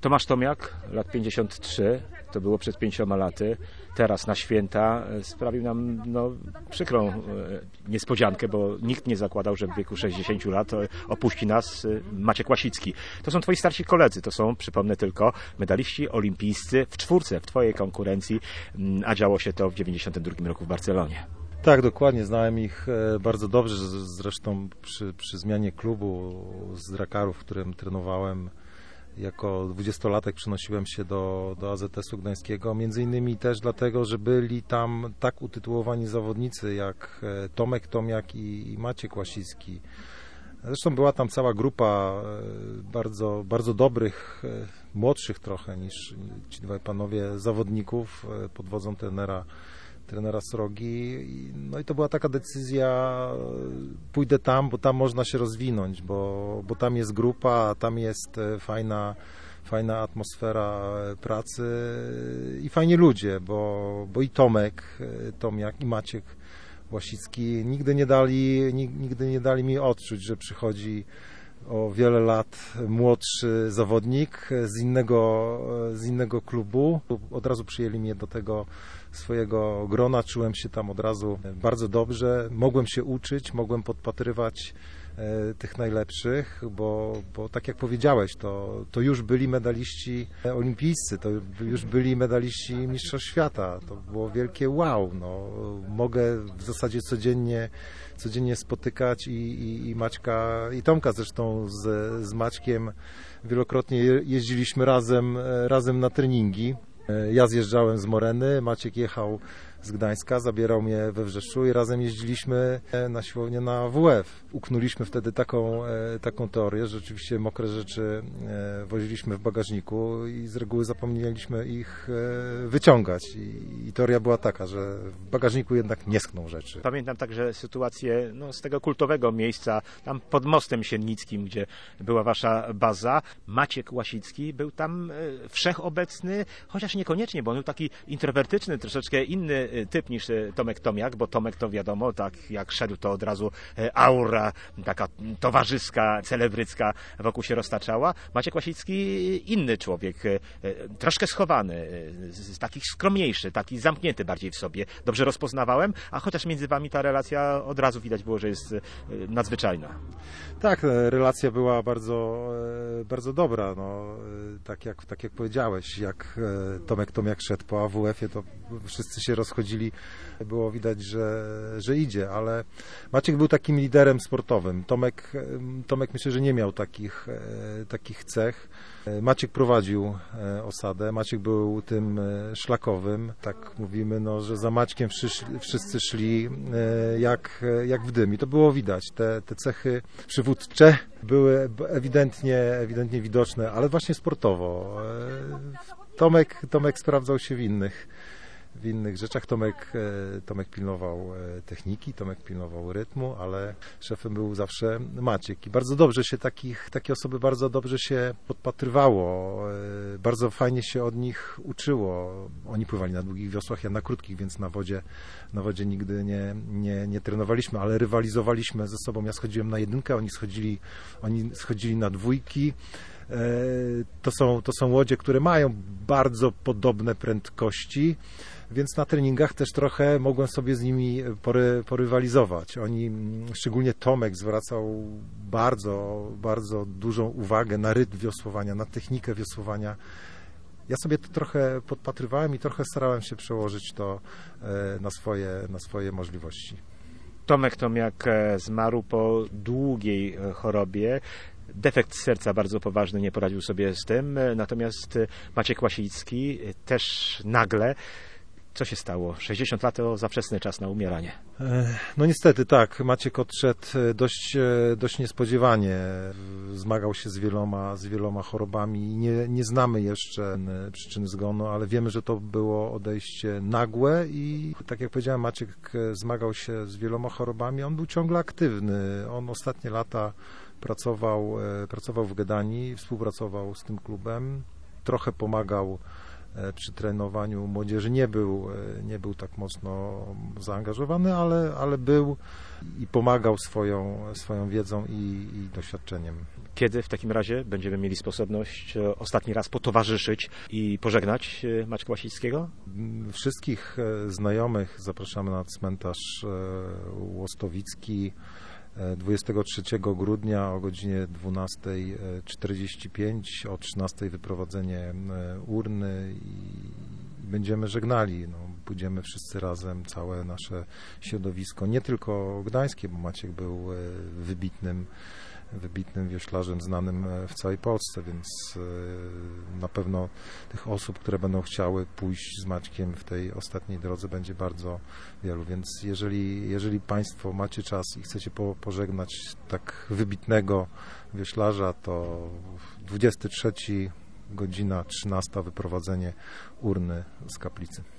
Tomasz Tomiak, lat 53, to było przed 5 laty. Teraz na święta sprawił nam przykrą niespodziankę, bo nikt nie zakładał, że w wieku 60 lat opuści nas Maciek Łasicki. To są twoi starsi koledzy, to są, przypomnę tylko, medaliści olimpijscy w czwórce w twojej konkurencji, a działo się to w 92 roku w Barcelonie. Tak, dokładnie. Znałem ich bardzo dobrze. Zresztą przy zmianie klubu z Drakarów, w którym trenowałem jako 20-latek, przenosiłem się do AZS-u Gdańskiego. Między innymi też dlatego, że byli tam tak utytułowani zawodnicy jak Tomek Tomiak i Maciek Łasicki. Zresztą była tam cała grupa bardzo, bardzo dobrych, młodszych trochę niż ci dwaj panowie zawodników pod wodzą trenera Srogi. No i to była taka decyzja, pójdę tam, bo tam można się rozwinąć, bo tam jest grupa, tam jest fajna atmosfera pracy i fajni ludzie, bo i Tomiak i Maciek Łasicki nigdy nie dali mi odczuć, że przychodzi o wiele lat młodszy zawodnik z innego klubu. Od razu przyjęli mnie do tego swojego grona, czułem się tam od razu bardzo dobrze, mogłem się uczyć, mogłem podpatrywać tych najlepszych, bo tak jak powiedziałeś, to już byli medaliści olimpijscy, to już byli medaliści Mistrzostw Świata, to było wielkie wow, mogę w zasadzie codziennie spotykać i Maćka i Tomka zresztą z Maćkiem wielokrotnie jeździliśmy razem na treningi. Ja zjeżdżałem z Moreny, Maciek jechał z Gdańska, zabierał mnie we Wrzeszu i razem jeździliśmy na siłownię na WF. Uknuliśmy wtedy taką teorię, że oczywiście mokre rzeczy woziliśmy w bagażniku i z reguły zapomnieliśmy ich wyciągać. I teoria była taka, że w bagażniku jednak nie schną rzeczy. Pamiętam także sytuację z tego kultowego miejsca, tam pod Mostem Siennickim, gdzie była wasza baza. Maciek Łasicki był tam wszechobecny, chociaż niekoniecznie, bo on był taki introwertyczny, troszeczkę inny typ niż Tomek Tomiak, bo Tomek to wiadomo, tak jak szedł, to od razu aura taka towarzyska, celebrycka wokół się roztaczała. Maciek Łasicki inny człowiek, troszkę schowany, taki skromniejszy, taki zamknięty bardziej w sobie. Dobrze rozpoznawałem, a chociaż między wami ta relacja od razu widać było, że jest nadzwyczajna. Tak, relacja była bardzo, bardzo dobra. Tak jak powiedziałeś, jak Tomek Tomiak szedł po AWF-ie, to wszyscy się rozchodzili, było widać, że idzie, ale Maciek był takim liderem sportowym. Tomek myślę, że nie miał takich cech. Maciek prowadził osadę, Maciek był tym szlakowym, tak mówimy, że za Maćkiem wszyscy szli jak w dym i to było widać. Te cechy przywódcze były ewidentnie widoczne, ale właśnie sportowo. Tomek sprawdzał się w innych rzeczach. Tomek pilnował techniki, Tomek pilnował rytmu, ale szefem był zawsze Maciek. I bardzo dobrze się takie osoby bardzo dobrze się podpatrywało, bardzo fajnie się od nich uczyło. Oni pływali na długich wiosłach, ja na krótkich, więc na wodzie nigdy nie trenowaliśmy, ale rywalizowaliśmy ze sobą. Ja schodziłem na jedynkę, oni schodzili na dwójki. To są łodzie, które mają bardzo podobne prędkości, więc na treningach też trochę mogłem sobie z nimi porywalizować. Szczególnie Tomek, zwracał bardzo, bardzo dużą uwagę na rytm wiosłowania, na technikę wiosłowania. Ja sobie to trochę podpatrywałem i trochę starałem się przełożyć to na swoje możliwości. Tomek Tomiak zmarł po długiej chorobie. Defekt serca bardzo poważny, nie poradził sobie z tym, natomiast Maciek Łasicki też nagle. Co się stało? 60 lat to za wczesny czas na umieranie. Niestety tak, Maciek odszedł dość niespodziewanie. Zmagał się z wieloma chorobami. Nie znamy jeszcze przyczyny zgonu, ale wiemy, że to było odejście nagłe i tak jak powiedziałem, Maciek zmagał się z wieloma chorobami. On był ciągle aktywny. On ostatnie lata pracował w Gdyni, współpracował z tym klubem, trochę pomagał przy trenowaniu młodzieży nie był tak mocno zaangażowany, ale był i pomagał swoją wiedzą i doświadczeniem. Kiedy w takim razie będziemy mieli sposobność ostatni raz potowarzyszyć i pożegnać Maćka Łasickiego? Wszystkich znajomych zapraszamy na cmentarz Łostowicki 23 grudnia o godzinie 12:45, o 13:00 wyprowadzenie urny i będziemy żegnali. Pójdziemy wszyscy razem, całe nasze środowisko, nie tylko gdańskie, bo Maciek był wybitnym wioślarzem znanym w całej Polsce, więc na pewno tych osób, które będą chciały pójść z Maćkiem w tej ostatniej drodze, będzie bardzo wielu, więc jeżeli Państwo macie czas i chcecie pożegnać tak wybitnego wioślarza, to 23, godzina 13, wyprowadzenie urny z kaplicy.